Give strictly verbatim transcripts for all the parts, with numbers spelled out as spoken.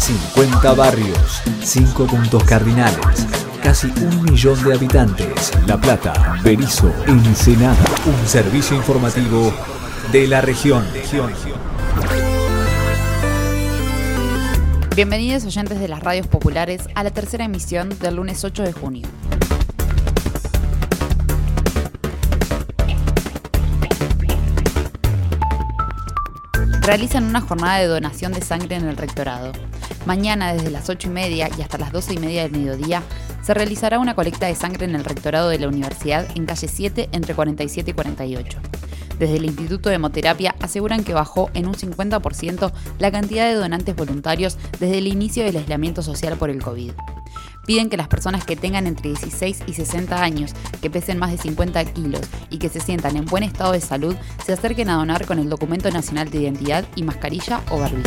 cincuenta barrios, cinco puntos cardinales, casi un millón de habitantes. La Plata, Berisso, Ensenada. Un servicio informativo de la región. Bienvenidos oyentes de las radios populares a la tercera emisión del lunes ocho de junio. Realizan una jornada de donación de sangre en el rectorado. Mañana desde las ocho y media y hasta las doce y media del mediodía se realizará una colecta de sangre en el rectorado de la universidad en calle siete entre cuarenta y siete y cuarenta y ocho. Desde el Instituto de Hemoterapia aseguran que bajó en un cincuenta por ciento la cantidad de donantes voluntarios desde el inicio del aislamiento social por el COVID. Piden que las personas que tengan entre dieciséis y sesenta años, que pesen más de cincuenta kilos y que se sientan en buen estado de salud, se acerquen a donar con el documento nacional de identidad y mascarilla o barbijo.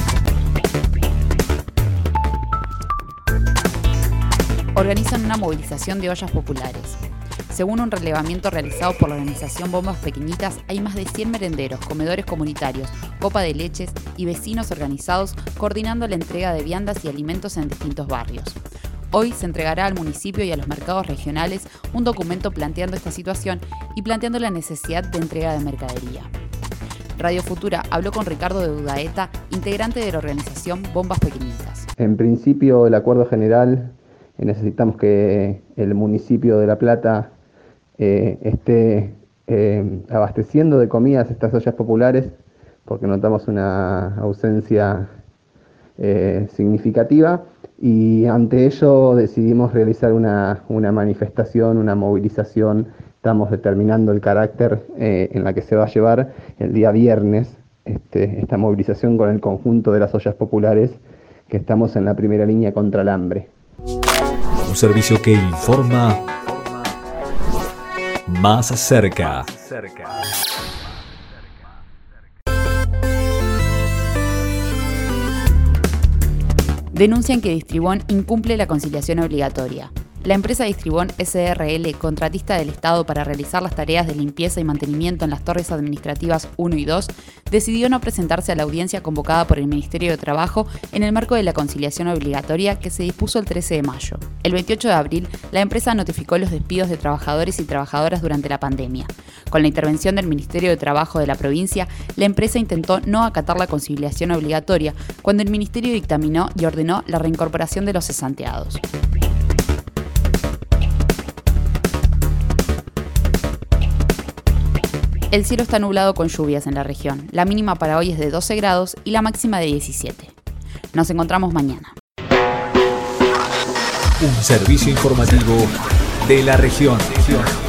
Organizan una movilización de ollas populares. Según un relevamiento realizado por la organización Bombas Pequeñitas, hay más de cien merenderos, comedores comunitarios, copa de leches y vecinos organizados coordinando la entrega de viandas y alimentos en distintos barrios. Hoy se entregará al municipio y a los mercados regionales un documento planteando esta situación y planteando la necesidad de entrega de mercadería. Radio Futura habló con Ricardo de Udaeta, integrante de la organización Bombas Pequeñitas. En principio, el acuerdo general, eh, necesitamos que el municipio de La Plata eh, esté eh, abasteciendo de comidas estas ollas populares, porque notamos una ausencia eh, significativa. Y ante ello decidimos realizar una, una manifestación, una movilización. Estamos determinando el carácter eh, en la que se va a llevar el día viernes este, esta movilización con el conjunto de las ollas populares, que estamos en la primera línea contra el hambre. Un servicio que informa más cerca. Denuncian que Distribón incumple la conciliación obligatoria. La empresa Distribón S R L, contratista del Estado para realizar las tareas de limpieza y mantenimiento en las torres administrativas uno y dos, decidió no presentarse a la audiencia convocada por el Ministerio de Trabajo en el marco de la conciliación obligatoria que se dispuso el trece de mayo. El veintiocho de abril, la empresa notificó los despidos de trabajadores y trabajadoras durante la pandemia. Con la intervención del Ministerio de Trabajo de la provincia, la empresa intentó no acatar la conciliación obligatoria cuando el Ministerio dictaminó y ordenó la reincorporación de los cesanteados. El cielo está nublado con lluvias en la región. La mínima para hoy es de doce grados y la máxima de diecisiete. Nos encontramos mañana. Un servicio informativo de la región.